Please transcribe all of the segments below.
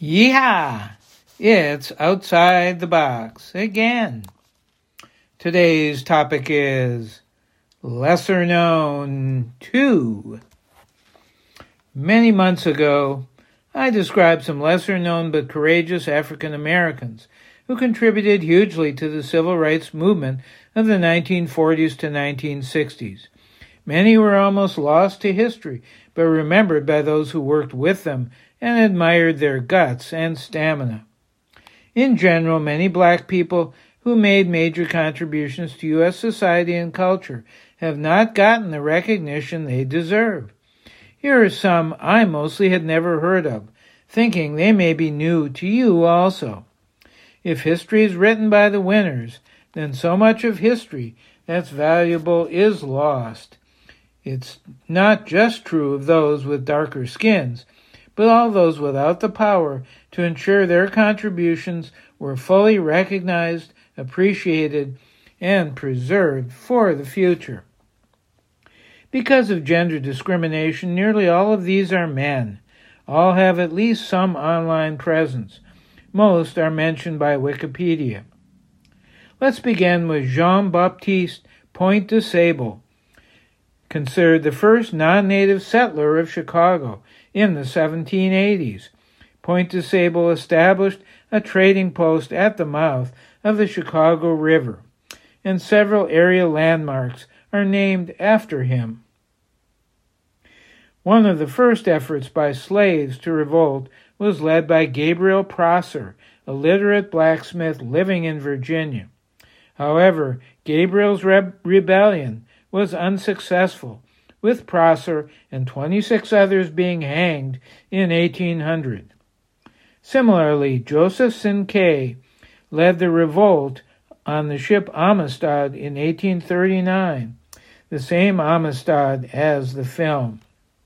Yeehaw! It's Outside the Box again. Today's topic is Lesser Known 2. Many months ago, I described some lesser known but courageous African Americans who contributed hugely to the civil rights movement of the 1940s to 1960s. Many were almost lost to history, but remembered by those who worked with them and admired their guts and stamina. In general, many black people who made major contributions to U.S. society and culture have not gotten the recognition they deserve. Here are some I mostly had never heard of, thinking they may be new to you also. If history is written by the winners, then so much of history that's valuable is lost. It's not just true of those with darker skins, but all those without the power to ensure their contributions were fully recognized, appreciated, and preserved for the future. Because of gender discrimination, nearly all of these are men. All have at least some online presence. Most are mentioned by Wikipedia. Let's begin with Jean-Baptiste Point de Sable, considered the first non-native settler of Chicago in the 1780s. Point de Sable established a trading post at the mouth of the Chicago River, and several area landmarks are named after him. One of the first efforts by slaves to revolt was led by Gabriel Prosser, a literate blacksmith living in Virginia. However, Gabriel's rebellion was unsuccessful, with Prosser and 26 others being hanged in 1800. Similarly, Joseph Sincay led the revolt on the ship Amistad in 1839, the same Amistad as the film.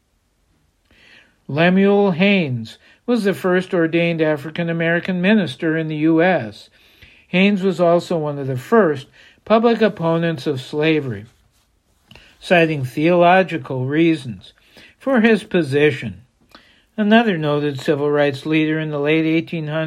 Lemuel Haynes was the first ordained African-American minister in the U.S. Haynes was also one of the first public opponents of slavery, citing theological reasons for his position. Another noted civil rights leader in the later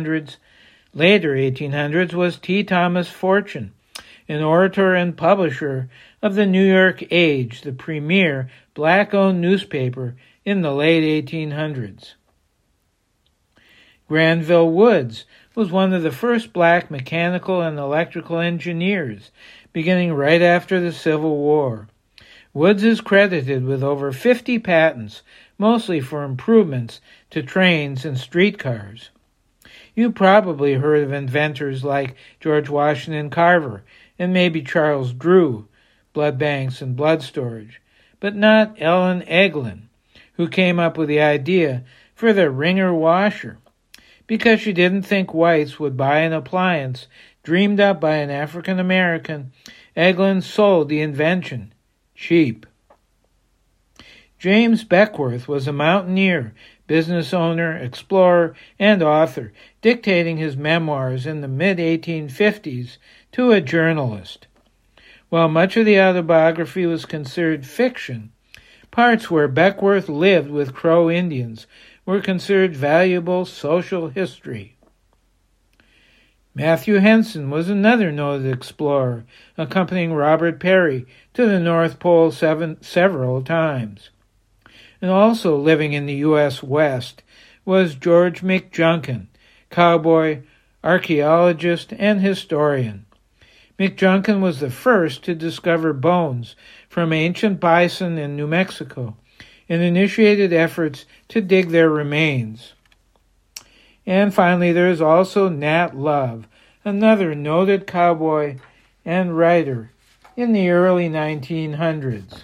1800s was T. Thomas Fortune, an orator and publisher of the New York Age, the premier black-owned newspaper in the late 1800s. Granville Woods was one of the first black mechanical and electrical engineers, beginning right after the Civil War. Woods is credited with over 50 patents, mostly for improvements to trains and streetcars. You probably heard of inventors like George Washington Carver and maybe Charles Drew, blood banks and blood storage, but not Ellen Eglin, who came up with the idea for the wringer washer. Because she didn't think whites would buy an appliance dreamed up by an African American, Eglin sold the invention cheap. James Beckwourth was a mountaineer, business owner, explorer, and author, dictating his memoirs in the mid-1850s to a journalist. While much of the autobiography was considered fiction, parts where Beckwourth lived with Crow Indians were considered valuable social history. Matthew Henson was another noted explorer, accompanying Robert Peary to the North Pole several times. And also living in the U.S. West was George McJunkin, cowboy, archaeologist, and historian. McJunkin was the first to discover bones from ancient bison in New Mexico and initiated efforts to dig their remains. And finally, there is also Nat Love, another noted cowboy and writer in the early 1900s.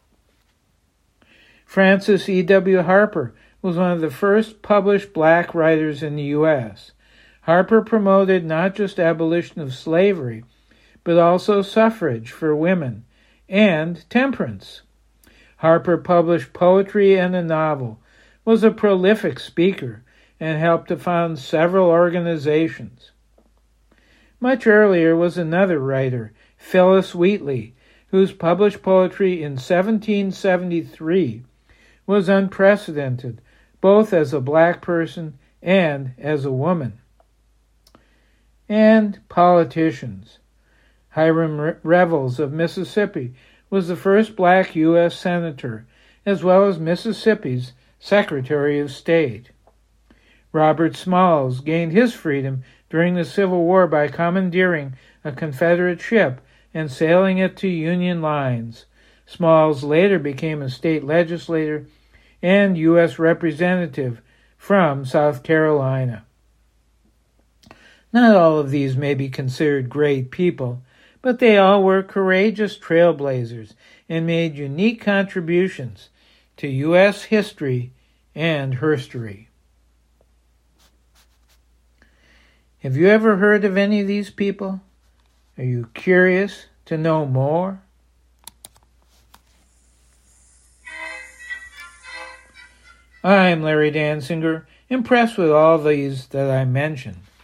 Francis E.W. Harper was one of the first published black writers in the U.S. Harper promoted not just abolition of slavery, but also suffrage for women and temperance. Harper published poetry and a novel, was a prolific speaker, and helped to found several organizations. Much earlier was another writer, Phyllis Wheatley, whose published poetry in 1773 was unprecedented, both as a black person and as a woman. And politicians. Hiram Revels of Mississippi was the first black U.S. Senator, as well as Mississippi's Secretary of State. Robert Smalls gained his freedom during the Civil War by commandeering a Confederate ship and sailing it to Union lines. Smalls later became a state legislator and U.S. representative from South Carolina. Not all of these may be considered great people, but they all were courageous trailblazers and made unique contributions to U.S. history and herstory. Have you ever heard of any of these people? Are you curious to know more? I'm Larry Dansinger, impressed with all these that I mentioned.